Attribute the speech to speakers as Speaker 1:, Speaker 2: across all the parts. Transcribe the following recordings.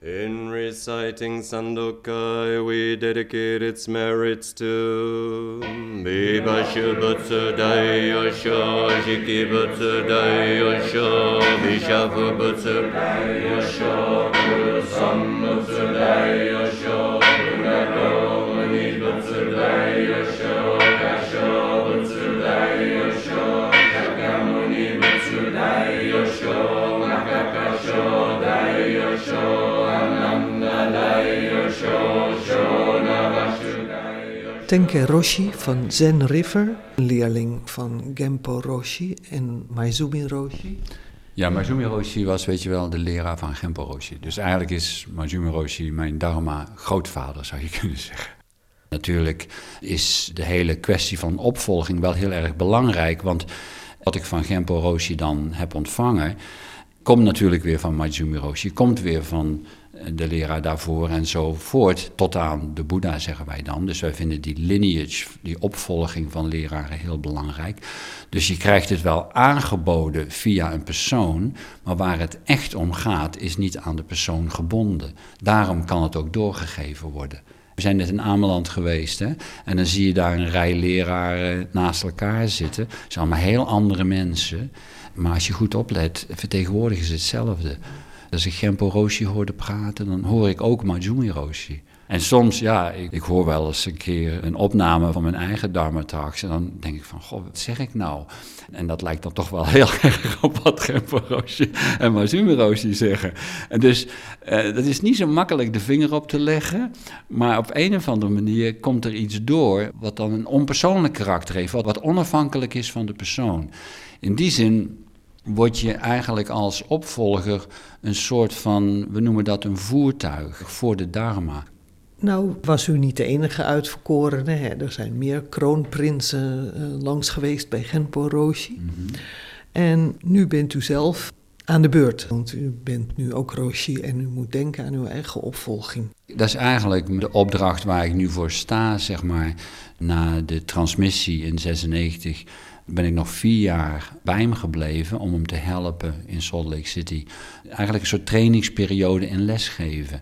Speaker 1: In reciting Sandokai, we dedicate its merits to Biba Shubutsu Dai Yosho, Shiki Butsu Dai Yosho, Bishafu Butsu Dai Yosho, Guru Sambutsu Dai Yosho, Gunako Mani Butsu Dai Yosho, Kasho Butsu Dai Yosho, Shakyamuni Butsu Dai Yosho, Makakasho Dai Yosho.
Speaker 2: Tenke Roshi van Zen River, een leerling van Genpo Roshi en Maezumi Roshi.
Speaker 3: Ja, Maezumi Roshi was, weet je wel, de leraar van Genpo Roshi. Dus eigenlijk is Maezumi Roshi mijn Dharma-grootvader, zou je kunnen zeggen. Natuurlijk is de hele kwestie van opvolging wel heel erg belangrijk, want wat ik van Genpo Roshi dan heb ontvangen, komt natuurlijk weer van Maezumi Roshi, komt weer van de leraar daarvoor en zo voort, tot aan de Boeddha, zeggen wij dan. Dus wij vinden die lineage, die opvolging van leraren heel belangrijk. Dus je krijgt het wel aangeboden via een persoon, maar waar het echt om gaat, is niet aan de persoon gebonden. Daarom kan het ook doorgegeven worden. We zijn net in Ameland geweest, hè? En dan zie je daar een rij leraren naast elkaar zitten. Het zijn allemaal heel andere mensen, maar als je goed oplet, vertegenwoordigen ze hetzelfde. Als ik Genpo Roshi hoorde praten, dan hoor ik ook Maezumi Roshi. En soms, ja, ik hoor wel eens een keer een opname van mijn eigen Dharma-talks en dan denk ik van, goh, wat zeg ik nou? En dat lijkt dan toch wel heel erg op wat Genpo Roshi en Maezumi Roshi zeggen. En dus, dat is niet zo makkelijk de vinger op te leggen, maar op een of andere manier komt er iets door wat dan een onpersoonlijk karakter heeft, wat onafhankelijk is van de persoon. In die zin word je eigenlijk als opvolger een soort van, we noemen dat een voertuig voor de Dharma.
Speaker 2: Nou, was u niet de enige uitverkorene, hè? Er zijn meer kroonprinsen langs geweest bij Genpo Roshi. Mm-hmm. En nu bent u zelf aan de beurt, want u bent nu ook Roshi en u moet denken aan uw eigen opvolging.
Speaker 3: Dat is eigenlijk de opdracht waar ik nu voor sta, zeg maar, na de transmissie in 1996... ben ik nog 4 jaar bij hem gebleven om hem te helpen in Salt Lake City. Eigenlijk een soort trainingsperiode in lesgeven.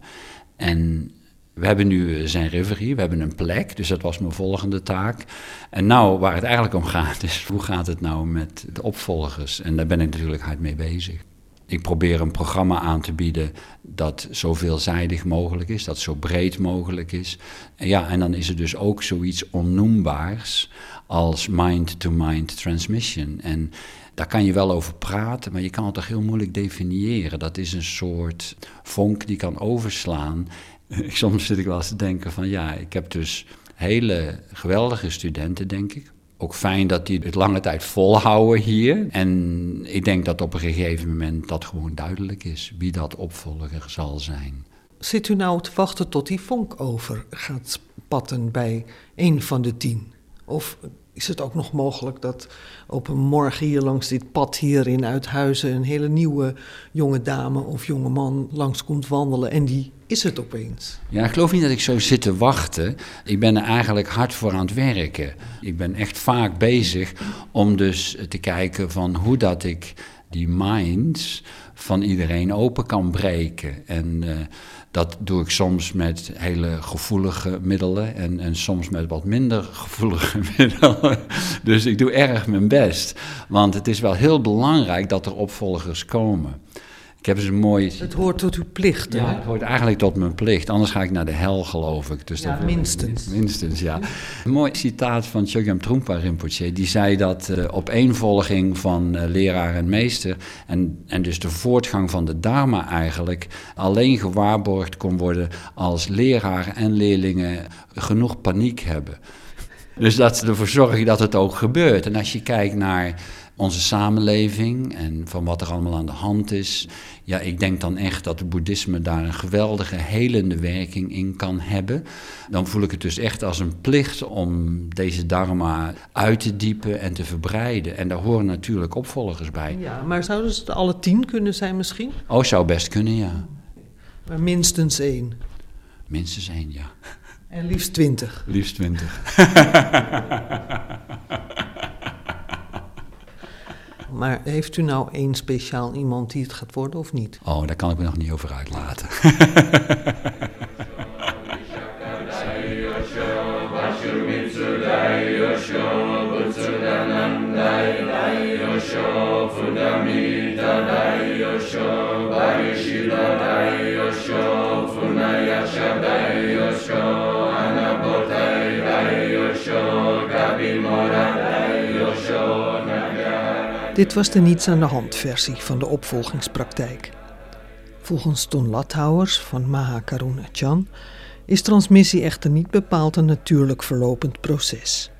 Speaker 3: En we hebben nu zijn Reverie, we hebben een plek, dus dat was mijn volgende taak. En nou, waar het eigenlijk om gaat is, hoe gaat het nou met de opvolgers? En daar ben ik natuurlijk hard mee bezig. Ik probeer een programma aan te bieden dat zo veelzijdig mogelijk is, dat zo breed mogelijk is. En ja, en dan is er dus ook zoiets onnoembaars als mind-to-mind transmission. En daar kan je wel over praten, maar je kan het toch heel moeilijk definiëren. Dat is een soort vonk die kan overslaan. Soms zit ik wel eens te denken van ja, ik heb dus hele geweldige studenten, denk ik. Ook fijn dat die het lange tijd volhouden hier. En ik denk dat op een gegeven moment dat gewoon duidelijk is wie dat opvolger zal zijn.
Speaker 2: Zit u nou te wachten tot die vonk over gaat spatten bij een van de 10? Of is het ook nog mogelijk dat op een morgen hier langs dit pad hier in Uithuizen een hele nieuwe jonge dame of jonge man langs komt wandelen en die is het opeens?
Speaker 3: Ja, ik geloof niet dat ik zo zit te wachten. Ik ben er eigenlijk hard voor aan het werken. Ik ben echt vaak bezig om dus te kijken van hoe dat ik die minds van iedereen open kan breken. En dat doe ik soms met hele gevoelige middelen en soms met wat minder gevoelige middelen. Dus ik doe erg mijn best. Want het is wel heel belangrijk dat er opvolgers komen. Ik heb eens een mooi...
Speaker 2: Het hoort tot uw plicht, hè?
Speaker 3: Ja, het hoort eigenlijk tot mijn plicht. Anders ga ik naar de hel, geloof ik. Dus
Speaker 2: ja, minstens.
Speaker 3: Minstens, ja. Een mooi citaat van Chogyam Trungpa Rinpoche. Die zei dat de opeenvolging van leraar en meester en dus de voortgang van de Dharma eigenlijk alleen gewaarborgd kon worden als leraar en leerlingen genoeg paniek hebben. Dus dat ze ervoor zorgen dat het ook gebeurt. En als je kijkt naar onze samenleving en van wat er allemaal aan de hand is. Ja, ik denk dan echt dat het boeddhisme daar een geweldige helende werking in kan hebben. Dan voel ik het dus echt als een plicht om deze dharma uit te diepen en te verbreiden. En daar horen natuurlijk opvolgers bij.
Speaker 2: Ja, maar zouden ze het alle 10 kunnen zijn misschien?
Speaker 3: Oh, zou best kunnen, ja.
Speaker 2: Maar minstens 1.
Speaker 3: Minstens 1, ja.
Speaker 2: En liefst 20.
Speaker 3: Liefst 20.
Speaker 2: Maar heeft u nou één speciaal iemand die het gaat worden of niet?
Speaker 3: Oh, daar kan ik me nog niet over uitlaten.
Speaker 2: Dit was de niets aan de hand versie van de opvolgingspraktijk. Volgens Ton Lathouwers van Maha Karuna Chan is transmissie echter niet bepaald een natuurlijk verlopend proces.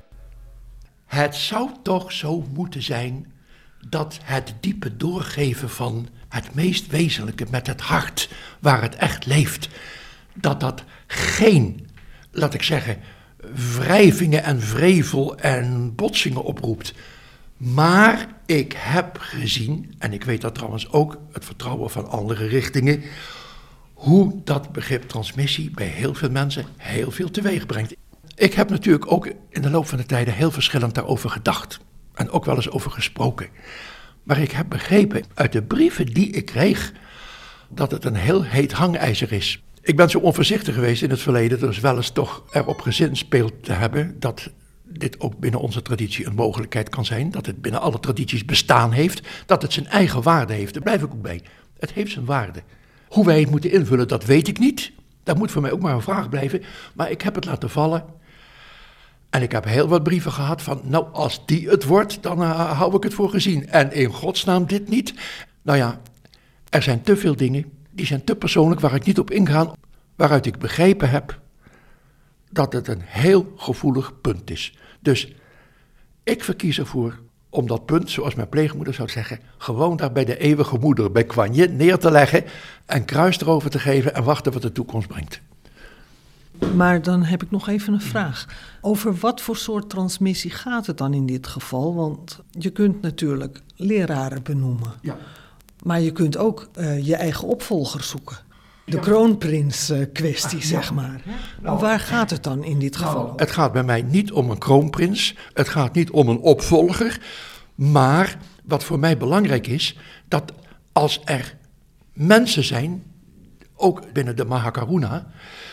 Speaker 4: Het zou toch zo moeten zijn dat het diepe doorgeven van het meest wezenlijke met het hart, waar het echt leeft, dat geen, laat ik zeggen, wrijvingen en wrevel en botsingen oproept. Maar ik heb gezien, en ik weet dat trouwens ook het vertrouwen van andere richtingen, hoe dat begrip transmissie bij heel veel mensen heel veel teweeg brengt. Ik heb natuurlijk ook in de loop van de tijden heel verschillend daarover gedacht en ook wel eens over gesproken. Maar ik heb begrepen uit de brieven die ik kreeg dat het een heel heet hangijzer is. Ik ben zo onvoorzichtig geweest in het verleden, dus wel eens toch erop gezinspeeld te hebben dat dit ook binnen onze traditie een mogelijkheid kan zijn, dat het binnen alle tradities bestaan heeft, dat het zijn eigen waarde heeft. Daar blijf ik ook bij. Het heeft zijn waarde. Hoe wij het moeten invullen, dat weet ik niet. Dat moet voor mij ook maar een vraag blijven, maar ik heb het laten vallen. En ik heb heel wat brieven gehad van, nou, als die het wordt, dan hou ik het voor gezien. En in godsnaam dit niet. Nou ja, er zijn te veel dingen, die zijn te persoonlijk, waar ik niet op inga, waaruit ik begrepen heb dat het een heel gevoelig punt is. Dus ik verkies ervoor om dat punt, zoals mijn pleegmoeder zou zeggen, gewoon daar bij de eeuwige moeder, bij Kuan Yin, neer te leggen en kruis erover te geven en wachten wat de toekomst brengt.
Speaker 2: Maar dan heb ik nog even een vraag. Over wat voor soort transmissie gaat het dan in dit geval? Want je kunt natuurlijk leraren benoemen.
Speaker 4: Ja.
Speaker 2: Maar je kunt ook je eigen opvolger zoeken. De kroonprins-kwestie, zeg maar. Nou, waar gaat het dan in dit geval over?
Speaker 4: Het gaat bij mij niet om een kroonprins. Het gaat niet om een opvolger. Maar wat voor mij belangrijk is, dat als er mensen zijn, ook binnen de Maha Karuna,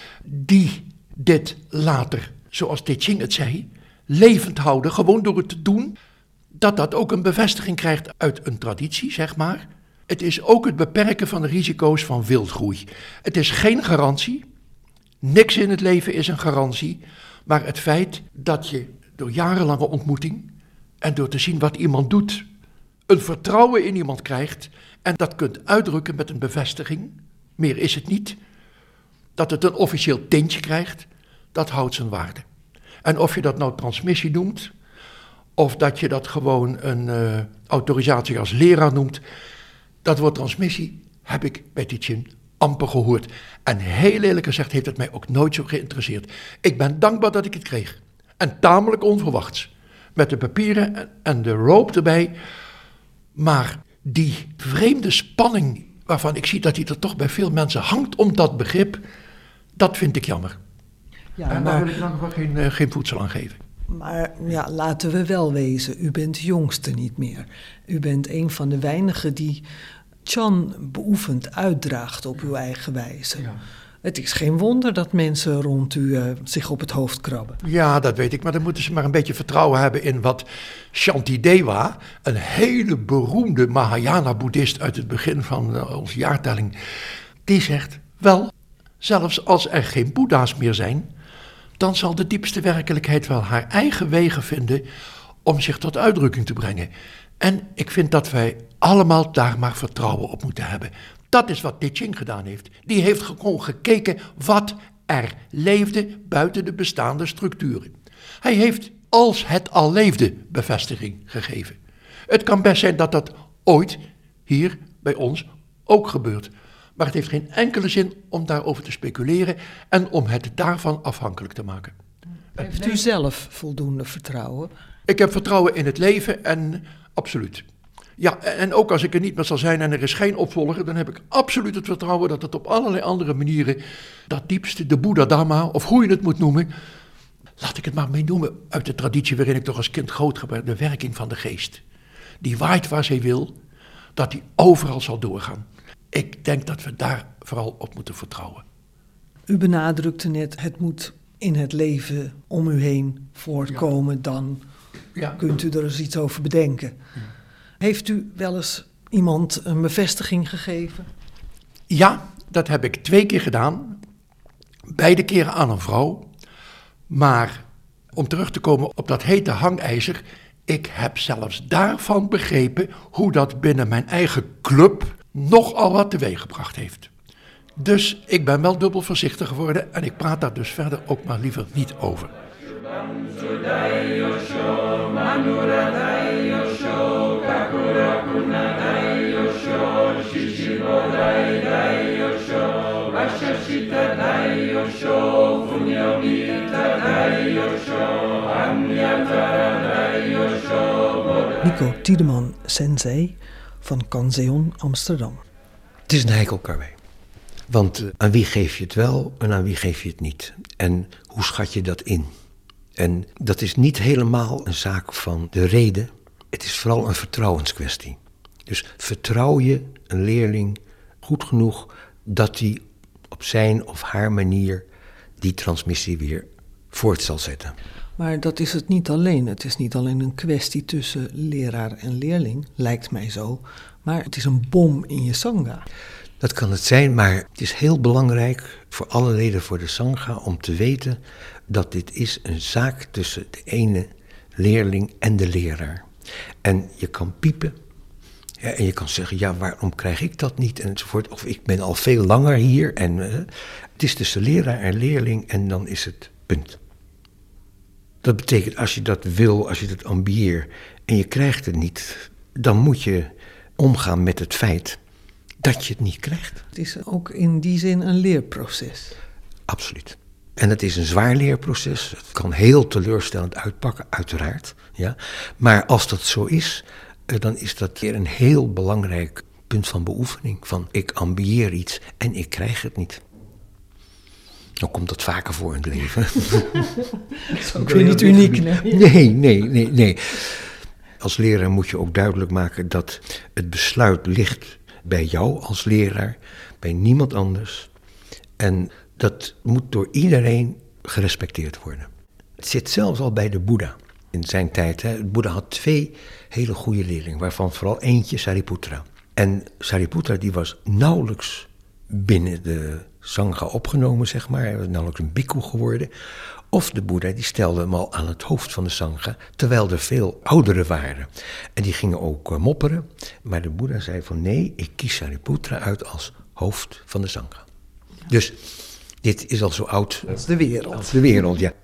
Speaker 4: die dit later, zoals Te Ching het zei, levend houden, gewoon door het te doen, dat ook een bevestiging krijgt uit een traditie, zeg maar. Het is ook het beperken van de risico's van wildgroei. Het is geen garantie. Niks in het leven is een garantie. Maar het feit dat je door jarenlange ontmoeting en door te zien wat iemand doet, een vertrouwen in iemand krijgt en dat kunt uitdrukken met een bevestiging, meer is het niet, dat het een officieel tintje krijgt, dat houdt zijn waarde. En of je dat nou transmissie noemt, of dat je dat gewoon een autorisatie als leraar noemt, dat woord transmissie heb ik bij Te Ching amper gehoord. En heel eerlijk gezegd heeft het mij ook nooit zo geïnteresseerd. Ik ben dankbaar dat ik het kreeg. En tamelijk onverwachts. Met de papieren en de rope erbij. Maar die vreemde spanning waarvan ik zie dat die er toch bij veel mensen hangt om dat begrip, dat vind ik jammer. Ja, en daar wil ik nog geen voedsel aan geven.
Speaker 2: Maar ja, laten we wel wezen, u bent de jongste niet meer. U bent een van de weinigen die Chan beoefend uitdraagt op uw eigen wijze. Ja. Het is geen wonder dat mensen rond u zich op het hoofd krabben. Ja, dat weet ik, maar dan moeten ze maar een beetje vertrouwen hebben in wat Shantidewa, een hele beroemde Mahayana-boeddhist uit het begin van onze jaartelling, die zegt, wel, zelfs als er geen boeddha's meer zijn, dan zal de diepste werkelijkheid wel haar eigen wegen vinden om zich tot uitdrukking te brengen. En ik vind dat wij allemaal daar maar vertrouwen op moeten hebben. Dat is wat Te Ching gedaan heeft. Die heeft gewoon gekeken wat er leefde buiten de bestaande structuren. Hij heeft, als het al leefde, bevestiging gegeven. Het kan best zijn dat dat ooit hier bij ons ook gebeurt. Maar het heeft geen enkele zin om daarover te speculeren en om het daarvan afhankelijk te maken. Heeft u zelf voldoende vertrouwen?
Speaker 4: Ik heb vertrouwen in het leven en absoluut. Ja, en ook als ik er niet meer zal zijn en er is geen opvolger, dan heb ik absoluut het vertrouwen dat het op allerlei andere manieren, dat diepste, de Boeddha-dhamma, of hoe je het moet noemen, laat ik het maar mee noemen, uit de traditie waarin ik toch als kind groot geworden, de werking van de geest. die waait waar zij wil, dat die overal zal doorgaan. Ik denk dat we daar vooral op moeten vertrouwen.
Speaker 2: U benadrukte net, het moet in het leven om u heen voortkomen, dan kunt u er eens iets over bedenken. Ja. Heeft u wel eens iemand een bevestiging gegeven?
Speaker 4: Ja, dat heb ik 2 keer gedaan. Beide keren aan een vrouw. Maar om terug te komen op dat hete hangijzer, ik heb zelfs daarvan begrepen hoe dat binnen mijn eigen club nogal wat teweeggebracht heeft. Dus ik ben wel dubbel voorzichtig geworden en ik praat daar dus verder ook maar liever niet over.
Speaker 2: Nico Tiedeman Sensei van Canzeon Amsterdam.
Speaker 5: Het is een heikel karwei. Want aan wie geef je het wel en aan wie geef je het niet? En hoe schat je dat in? En dat is niet helemaal een zaak van de reden. Het is vooral een vertrouwenskwestie. Dus vertrouw je een leerling goed genoeg dat hij op zijn of haar manier die transmissie weer voort zal zetten.
Speaker 2: Maar dat is het niet alleen. Het is niet alleen een kwestie tussen leraar en leerling, lijkt mij zo. Maar het is een bom in je sangha.
Speaker 5: Dat kan het zijn, maar het is heel belangrijk voor alle leden voor de sangha om te weten dat dit is een zaak tussen de ene leerling en de leraar. En je kan piepen en je kan zeggen, ja, waarom krijg ik dat niet enzovoort. Of ik ben al veel langer hier en het is tussen leraar en leerling en dan is het punt. Dat betekent, als je dat wil, als je dat ambieert en je krijgt het niet, dan moet je omgaan met het feit dat je het niet krijgt.
Speaker 2: Het is ook in die zin een leerproces.
Speaker 5: Absoluut. En het is een zwaar leerproces. Het kan heel teleurstellend uitpakken, uiteraard. Ja. Maar als dat zo is, dan is dat weer een heel belangrijk punt van beoefening. Van ik ambieer iets en ik krijg het niet. Dan komt dat vaker voor in het leven.
Speaker 2: Dat is ook weer niet uniek.
Speaker 5: Nee. Als leraar moet je ook duidelijk maken dat het besluit ligt bij jou als leraar, bij niemand anders. En dat moet door iedereen gerespecteerd worden. Het zit zelfs al bij de Boeddha in zijn tijd. Hè. De Boeddha had 2 hele goede leerlingen, waarvan vooral eentje Sariputra. En Sariputra die was nauwelijks binnen de sangha opgenomen, zeg maar. Hij was nauwelijks een bhikkhu geworden. Of de Boeddha die stelde hem al aan het hoofd van de sangha, terwijl er veel ouderen waren. En die gingen ook mopperen. Maar de Boeddha zei van nee, ik kies Sariputra uit als hoofd van de sangha. Dus dit is al zo oud
Speaker 2: als de wereld.
Speaker 5: Als de wereld, ja.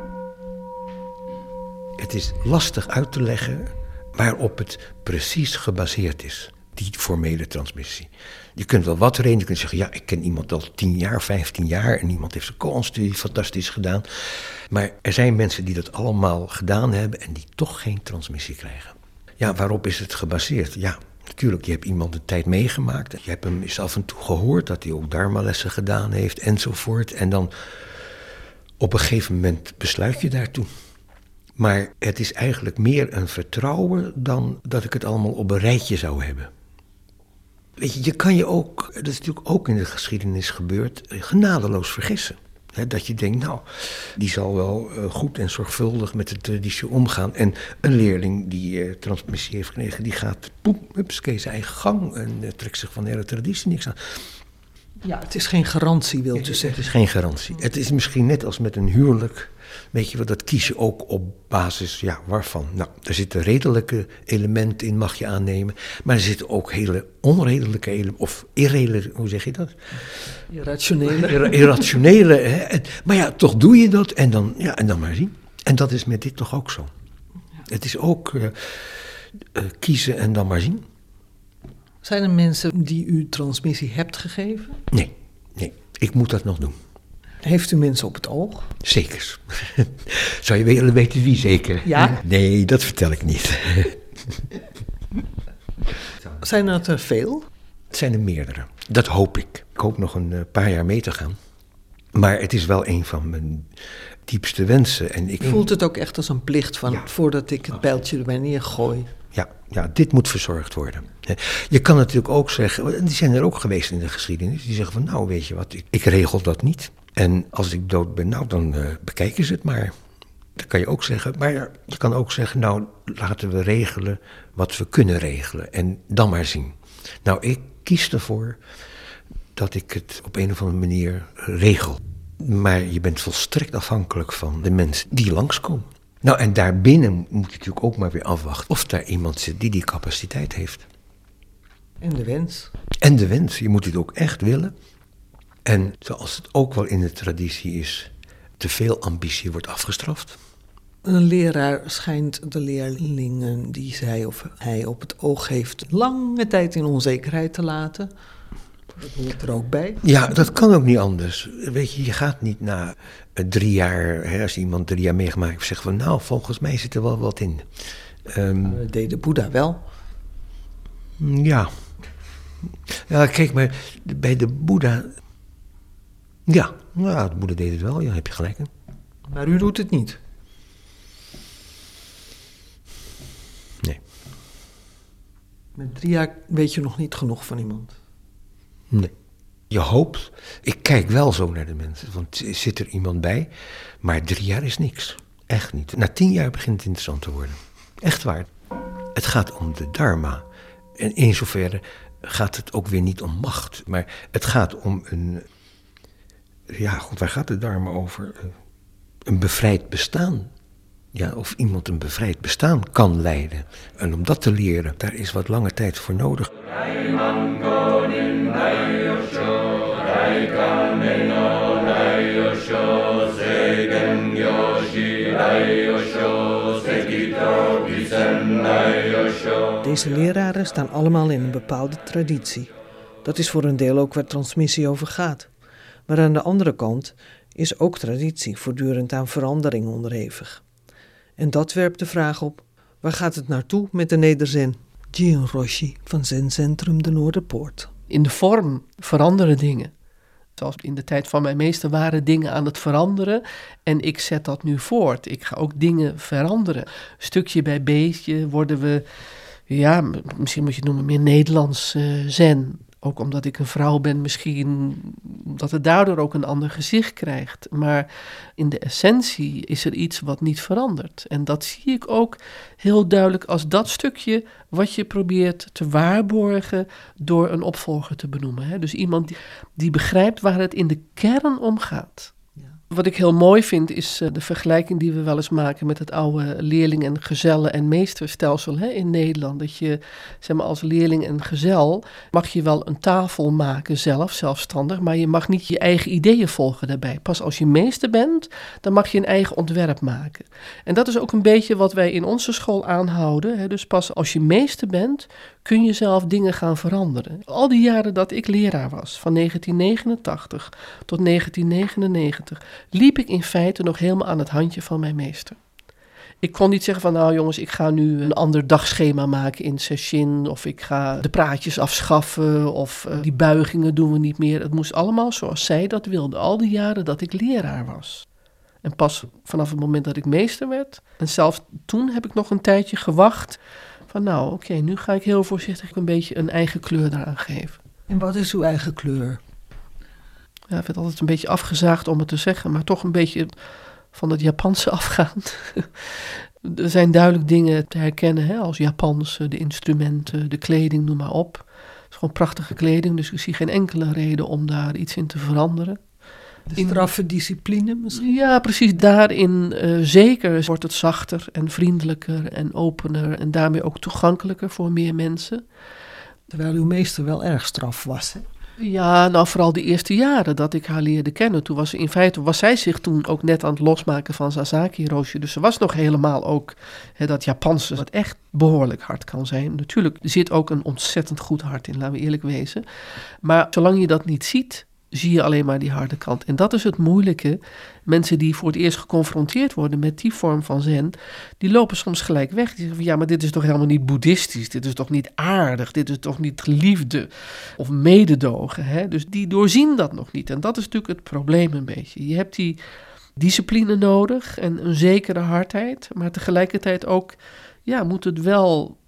Speaker 5: Het is lastig uit te leggen waarop het precies gebaseerd is, die formele transmissie. Je kunt wel wat reden, je kunt zeggen, ja, ik ken iemand al 10 jaar, 15 jaar... en iemand heeft zijn Koran-studie fantastisch gedaan. Maar er zijn mensen die dat allemaal gedaan hebben en die toch geen transmissie krijgen. Ja, waarop is het gebaseerd? Ja, natuurlijk, je hebt iemand een tijd meegemaakt. Je hebt hem eens af en toe gehoord dat hij ook dharmalessen gedaan heeft enzovoort. En dan op een gegeven moment besluit je daartoe. Maar het is eigenlijk meer een vertrouwen dan dat ik het allemaal op een rijtje zou hebben. Weet je kan je ook, dat is natuurlijk ook in de geschiedenis gebeurd, genadeloos vergissen. He, dat je denkt, nou, die zal wel goed en zorgvuldig met de traditie omgaan. En een leerling die transmissie heeft gekregen, die gaat, zijn eigen gang en trekt zich van de hele traditie niks aan.
Speaker 2: Ja, het is geen garantie, wil je zeggen.
Speaker 5: Het is geen garantie. Het is misschien net als met een huwelijk. Weet je wel, dat kies je ook op basis, ja, waarvan? Nou, er zitten redelijke elementen in, mag je aannemen. Maar er zitten ook hele onredelijke elementen, of irredelijke, hoe zeg je dat? Irrationele. Hè? Maar ja, toch doe je dat en dan maar zien. En dat is met dit toch ook zo. Het is ook kiezen en dan maar zien.
Speaker 2: Zijn er mensen die u transmissie hebt gegeven?
Speaker 5: Nee. Ik moet dat nog doen.
Speaker 2: Heeft u mensen op het oog?
Speaker 5: Zeker. Zou je willen weten wie zeker?
Speaker 2: Ja?
Speaker 5: Nee, dat vertel ik niet.
Speaker 2: Zijn er veel?
Speaker 5: Het zijn er meerdere. Dat hoop ik. Ik hoop nog een paar jaar mee te gaan. Maar het is wel een van mijn diepste wensen. En ik
Speaker 2: voelt het ook echt als een plicht van, voordat ik het bijltje erbij neergooi,
Speaker 5: Ja, dit moet verzorgd worden. Je kan natuurlijk ook zeggen, die zijn er ook geweest in de geschiedenis, die zeggen van nou weet je wat, ik regel dat niet. En als ik dood ben, nou dan bekijken ze het maar. Dat kan je ook zeggen, maar je kan ook zeggen, nou laten we regelen wat we kunnen regelen en dan maar zien. Nou, ik kies ervoor dat ik het op een of andere manier regel. Maar je bent volstrekt afhankelijk van de mensen die langskomen. Nou, en daarbinnen moet je natuurlijk ook maar weer afwachten of daar iemand zit die capaciteit heeft.
Speaker 2: En de wens.
Speaker 5: En de wens, je moet het ook echt willen. En zoals het ook wel in de traditie is, te veel ambitie wordt afgestraft.
Speaker 2: Een leraar schijnt de leerlingen die zij of hij op het oog heeft lange tijd in onzekerheid te laten. Dat hoort er ook bij.
Speaker 5: Ja, dat kan ook niet anders. Weet je gaat niet na 3 jaar, als iemand 3 jaar meegemaakt heeft, zeggen van nou, volgens mij zit er wel wat in.
Speaker 2: Dat deed de Boeddha wel.
Speaker 5: Ja, kijk, maar bij de Boeddha... Ja, de Boeddha deed het wel, ja, heb je gelijk in.
Speaker 2: Maar u doet het niet.
Speaker 5: Nee.
Speaker 2: Met 3 jaar weet je nog niet genoeg van iemand.
Speaker 5: Nee. Je hoopt, ik kijk wel zo naar de mensen, want zit er iemand bij, maar 3 jaar is niks. Echt niet. Na 10 jaar begint het interessant te worden. Echt waar. Het gaat om de dharma. En in zoverre gaat het ook weer niet om macht, maar het gaat om een... Ja, goed, waar gaat de dharma over? Een bevrijd bestaan. Ja, of iemand een bevrijd bestaan kan leiden. En om dat te leren, daar is wat lange tijd voor nodig.
Speaker 2: Deze leraren staan allemaal in een bepaalde traditie. Dat is voor een deel ook waar transmissie over gaat. Maar aan de andere kant is ook traditie voortdurend aan verandering onderhevig. En dat werpt de vraag op, waar gaat het naartoe met de nederzen? Jin Roshi van Zencentrum de Noorderpoort.
Speaker 6: In de vorm veranderen dingen. Zoals in de tijd van mijn meester waren dingen aan het veranderen en ik zet dat nu voort. Ik ga ook dingen veranderen. Stukje bij beetje worden we, ja, misschien moet je het noemen, meer Nederlands zen. Ook omdat ik een vrouw ben, misschien dat het daardoor ook een ander gezicht krijgt. Maar in de essentie is er iets wat niet verandert. En dat zie ik ook heel duidelijk als dat stukje wat je probeert te waarborgen door een opvolger te benoemen. Dus iemand die begrijpt waar het in de kern om gaat. Wat ik heel mooi vind is de vergelijking die we wel eens maken met het oude leerling- en gezellen- en meesterstelsel in Nederland. Dat je, zeg maar, als leerling en gezel mag je wel een tafel maken zelfstandig, maar je mag niet je eigen ideeën volgen daarbij. Pas als je meester bent, dan mag je een eigen ontwerp maken. En dat is ook een beetje wat wij in onze school aanhouden. Dus pas als je meester bent, kun je zelf dingen gaan veranderen. Al die jaren dat ik leraar was, van 1989 tot 1999, liep ik in feite nog helemaal aan het handje van mijn meester. Ik kon niet zeggen van nou jongens, ik ga nu een ander dagschema maken in Sesshin, of ik ga de praatjes afschaffen, of die buigingen doen we niet meer. Het moest allemaal zoals zij dat wilde, al die jaren dat ik leraar was. En pas vanaf het moment dat ik meester werd, en zelfs toen heb ik nog een tijdje gewacht van nou oké, nu ga ik heel voorzichtig een beetje een eigen kleur eraan geven.
Speaker 2: En wat is uw eigen kleur?
Speaker 6: Ja, ik vind het altijd een beetje afgezaagd om het te zeggen, maar toch een beetje van het Japanse afgaan. Er zijn duidelijk dingen te herkennen, als Japanse, de instrumenten, de kleding, noem maar op. Het is gewoon prachtige kleding, dus ik zie geen enkele reden om daar iets in te veranderen.
Speaker 2: De straffe discipline misschien?
Speaker 6: Ja, precies. Daarin zeker wordt het zachter en vriendelijker en opener en daarmee ook toegankelijker voor meer mensen.
Speaker 2: Terwijl uw meester wel erg straf was, hè?
Speaker 6: Ja, nou vooral de eerste jaren dat ik haar leerde kennen. Toen was zij zich toen ook net aan het losmaken van Sasaki Roshi. Dus ze was nog helemaal ook dat Japanse, wat echt behoorlijk hard kan zijn. Natuurlijk zit ook een ontzettend goed hart in, laten we eerlijk wezen. Maar zolang je dat niet ziet, zie je alleen maar die harde kant. En dat is het moeilijke. Mensen die voor het eerst geconfronteerd worden met die vorm van zen, die lopen soms gelijk weg. Die zeggen van ja, maar dit is toch helemaal niet boeddhistisch. Dit is toch niet aardig. Dit is toch niet liefde of mededogen. Hè? Dus die doorzien dat nog niet. En dat is natuurlijk het probleem een beetje. Je hebt die discipline nodig en een zekere hardheid. Maar tegelijkertijd ook, ja, moet het wel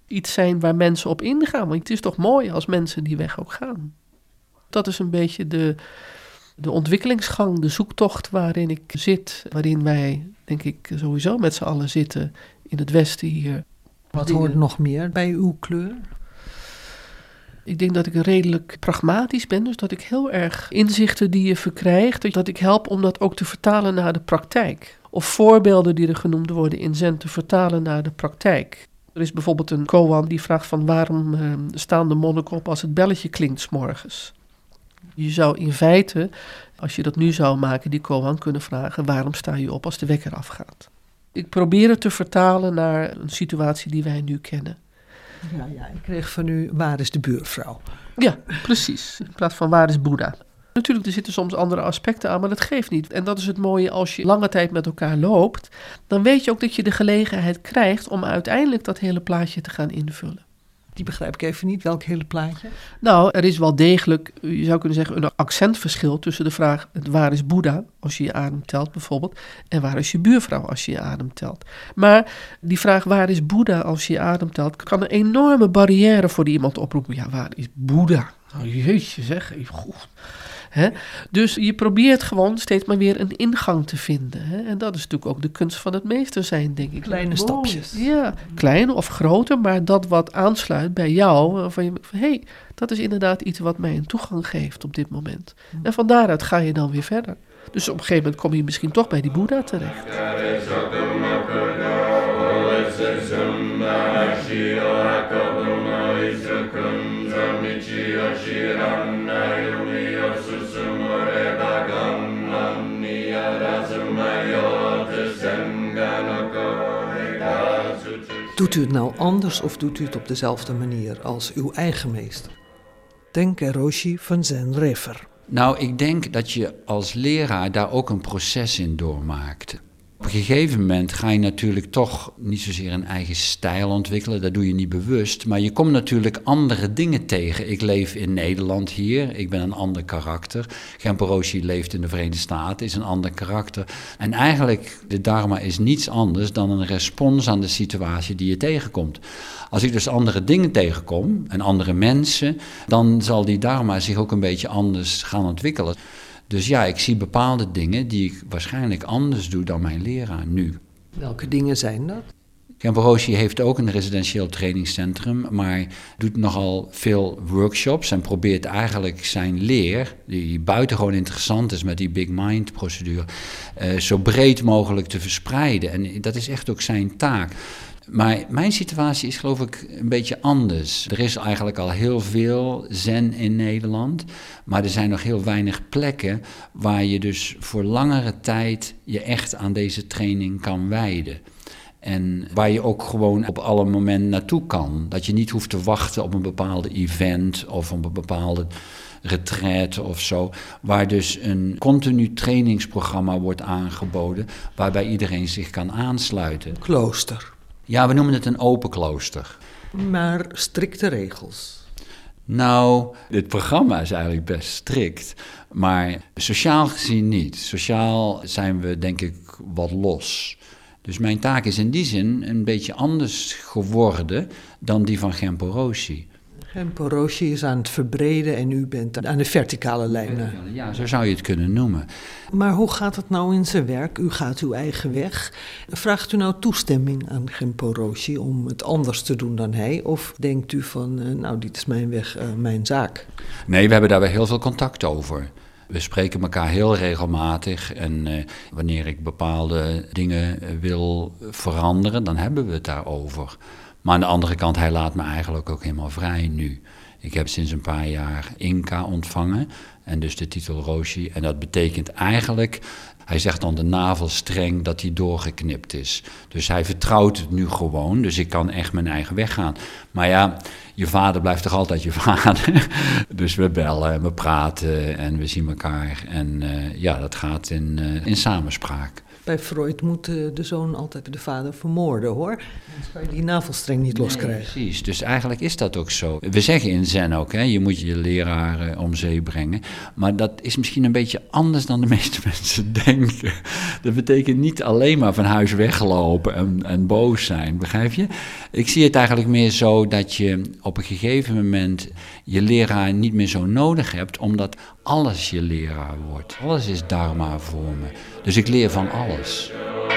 Speaker 6: iets zijn waar mensen op ingaan. Want het is toch mooi als mensen die weg ook gaan. Dat is een beetje de ontwikkelingsgang, de zoektocht waarin ik zit. Waarin wij, denk ik, sowieso met z'n allen zitten in het Westen hier.
Speaker 2: Wat hoort nog meer bij uw kleur?
Speaker 6: Ik denk dat ik redelijk pragmatisch ben, dus dat ik heel erg inzichten die je verkrijgt, dat ik help om dat ook te vertalen naar de praktijk. Of voorbeelden die er genoemd worden in Zen te vertalen naar de praktijk. Er is bijvoorbeeld een koan die vraagt van waarom staan de monniken op als het belletje klinkt 's morgens. Je zou in feite, als je dat nu zou maken, die koan kunnen vragen waarom sta je op als de wekker afgaat. Ik probeer het te vertalen naar een situatie die wij nu kennen.
Speaker 2: Ja, ik kreeg van u, waar is de buurvrouw?
Speaker 6: Ja, precies. In plaats van waar is Boeddha? Natuurlijk, er zitten soms andere aspecten aan, maar dat geeft niet. En dat is het mooie, als je lange tijd met elkaar loopt, dan weet je ook dat je de gelegenheid krijgt om uiteindelijk dat hele plaatje te gaan invullen.
Speaker 2: Die begrijp ik even niet, welk hele plaatje?
Speaker 6: Nou, er is wel degelijk, je zou kunnen zeggen, een accentverschil tussen de vraag waar is Boeddha, als je je adem telt bijvoorbeeld, en waar is je buurvrouw als je je adem telt. Maar die vraag waar is Boeddha als je je adem telt, kan een enorme barrière voor die iemand oproepen. Ja, waar is Boeddha? Oh, jeetje zeg, goed. Dus je probeert gewoon steeds maar weer een ingang te vinden. En dat is natuurlijk ook de kunst van het meester zijn, denk ik.
Speaker 2: Kleine stapjes.
Speaker 6: Ja, kleine of grote, maar dat wat aansluit bij jou. Van hey, dat is inderdaad iets wat mij een toegang geeft op dit moment. En van daaruit ga je dan weer verder. Dus op een gegeven moment kom je misschien toch bij die Boeddha terecht.
Speaker 2: Doet u het nou anders of doet u het op dezelfde manier als uw eigen meester? Tenkai Roshi van Zen River.
Speaker 3: Nou, ik denk dat je als leraar daar ook een proces in doormaakt. Op een gegeven moment ga je natuurlijk toch niet zozeer een eigen stijl ontwikkelen. Dat doe je niet bewust. Maar je komt natuurlijk andere dingen tegen. Ik leef in Nederland hier. Ik ben een ander karakter. Genpo Roshi leeft in de Verenigde Staten. Is een ander karakter. En eigenlijk, de Dharma is niets anders dan een respons aan de situatie die je tegenkomt. Als ik dus andere dingen tegenkom en andere mensen, dan zal die Dharma zich ook een beetje anders gaan ontwikkelen. Dus ja, ik zie bepaalde dingen die ik waarschijnlijk anders doe dan mijn leraar nu.
Speaker 2: Welke dingen zijn dat?
Speaker 3: Genpo Roshi heeft ook een residentieel trainingscentrum, maar doet nogal veel workshops en probeert eigenlijk zijn leer, die buitengewoon interessant is met die Big Mind procedure, zo breed mogelijk te verspreiden. En dat is echt ook zijn taak. Maar mijn situatie is geloof ik een beetje anders. Er is eigenlijk al heel veel zen in Nederland, maar er zijn nog heel weinig plekken waar je dus voor langere tijd je echt aan deze training kan wijden. En waar je ook gewoon op alle momenten naartoe kan. Dat je niet hoeft te wachten op een bepaalde event of op een bepaalde retraite of zo. Waar dus een continu trainingsprogramma wordt aangeboden waarbij iedereen zich kan aansluiten.
Speaker 2: Klooster.
Speaker 3: Ja, we noemen het een open klooster.
Speaker 2: Maar strikte regels.
Speaker 3: Nou, het programma is eigenlijk best strikt, maar sociaal gezien niet. Sociaal zijn we denk ik wat los. Dus mijn taak is in die zin een beetje anders geworden dan die van Genpo Roshi.
Speaker 2: Genpo Roshi is aan het verbreden en u bent aan de verticale lijn.
Speaker 3: Ja, zo zou je het kunnen noemen.
Speaker 2: Maar hoe gaat het nou in zijn werk? U gaat uw eigen weg. Vraagt u nou toestemming aan Genpo Roshi om het anders te doen dan hij? Of denkt u van, nou, dit is mijn weg, mijn zaak?
Speaker 3: Nee, we hebben daar wel heel veel contact over. We spreken elkaar heel regelmatig en wanneer ik bepaalde dingen wil veranderen, dan hebben we het daarover. Maar aan de andere kant, hij laat me eigenlijk ook helemaal vrij nu. Ik heb sinds een paar jaar Inca ontvangen en dus de titel Roshi. En dat betekent eigenlijk, hij zegt dan de navelstreng dat die doorgeknipt is. Dus hij vertrouwt het nu gewoon, dus ik kan echt mijn eigen weg gaan. Maar ja, je vader blijft toch altijd je vader. Dus we bellen en we praten en we zien elkaar. En ja, dat gaat in samenspraak.
Speaker 2: Bij Freud moet de zoon altijd de vader vermoorden, hoor. Anders kan je die navelstreng niet loskrijgen.
Speaker 3: Nee, precies, dus eigenlijk is dat ook zo. We zeggen in Zen ook, hè, je moet je leraar om zeep brengen. Maar dat is misschien een beetje anders dan de meeste mensen denken. Dat betekent niet alleen maar van huis weglopen en boos zijn, begrijp je? Ik zie het eigenlijk meer zo dat je op een gegeven moment je leraar niet meer zo nodig hebt, omdat alles je leraar wordt. Alles is dharma voor me. Dus ik leer van alles.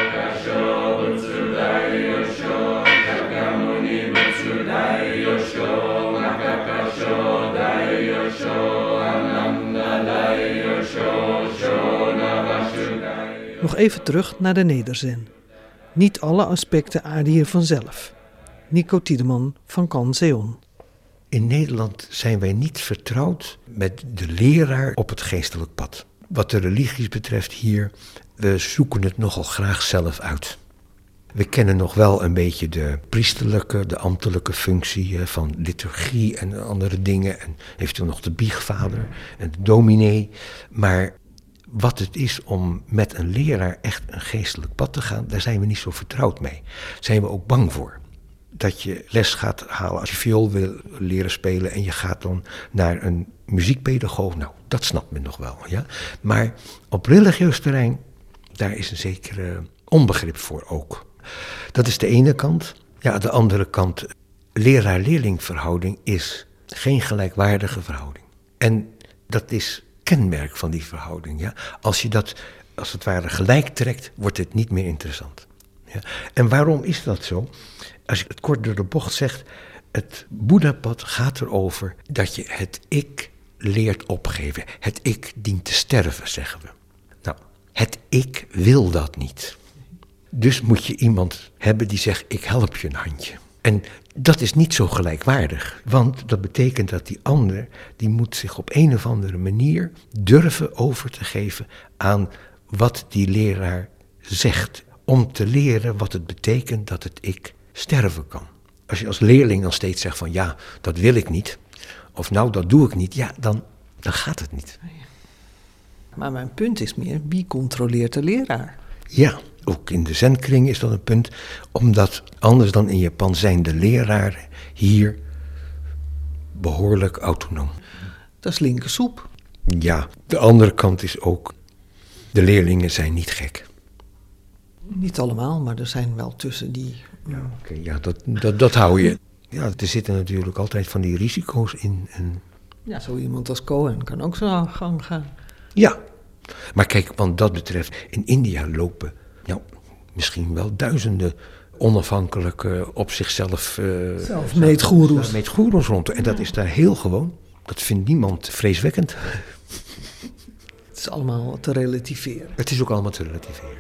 Speaker 2: Nog even terug naar de nederzen. Niet alle aspecten aarden hier vanzelf. Nico Tiedeman van Canzeon.
Speaker 5: In Nederland zijn wij niet vertrouwd met de leraar op het geestelijk pad. Wat de religies betreft hier, we zoeken het nogal graag zelf uit. We kennen nog wel een beetje de priesterlijke, de ambtelijke functie van liturgie en andere dingen. En eventueel nog de biechtvader en de dominee. Maar wat het is om met een leraar echt een geestelijk pad te gaan, daar zijn we niet zo vertrouwd mee. Daar zijn we ook bang voor. Dat je les gaat halen als je viool wil leren spelen en je gaat dan naar een muziekpedagoog. Nou, dat snapt men nog wel, ja. Maar op religieus terrein, daar is een zekere onbegrip voor ook. Dat is de ene kant. Ja, de andere kant, leraar-leerling verhouding is geen gelijkwaardige verhouding. En dat is kenmerk van die verhouding, ja. Als je dat als het ware gelijk trekt, wordt het niet meer interessant. Ja. En waarom is dat zo? Als je het kort door de bocht zegt, het Boeddhapad gaat erover dat je het ik leert opgeven. Het ik dient te sterven, zeggen we. Nou, het ik wil dat niet. Dus moet je iemand hebben die zegt, ik help je een handje. En dat is niet zo gelijkwaardig, want dat betekent dat die ander, die moet zich op een of andere manier durven over te geven aan wat die leraar zegt. Om te leren wat het betekent dat het ik sterven kan. Als je als leerling dan steeds zegt van ja, dat wil ik niet. Of nou, dat doe ik niet. Ja, dan gaat het niet.
Speaker 2: Maar mijn punt is meer, wie controleert de leraar?
Speaker 5: Ja, ook in de Zenkring is dat een punt. Omdat anders dan in Japan zijn de leraren hier behoorlijk autonoom.
Speaker 2: Dat is linkersoep.
Speaker 5: Ja, de andere kant is ook, de leerlingen zijn niet gek.
Speaker 2: Niet allemaal, maar er zijn wel tussen die...
Speaker 5: Ja, ja, dat hou je. Ja, er zitten natuurlijk altijd van die risico's in. En...
Speaker 2: Ja, zo iemand als Cohen kan ook zo aan gang gaan.
Speaker 5: Ja, maar kijk, wat dat betreft, in India lopen misschien wel duizenden onafhankelijke, op zichzelf...
Speaker 2: Zelfmeetgoeroes
Speaker 5: rond. En dat is daar heel gewoon. Dat vindt niemand vreeswekkend.
Speaker 2: Het is allemaal te relativeren.
Speaker 5: Het is ook allemaal te relativeren.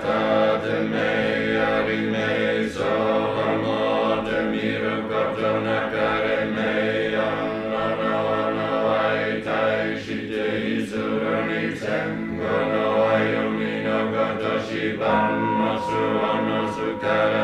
Speaker 7: Miru Gotona
Speaker 1: Kal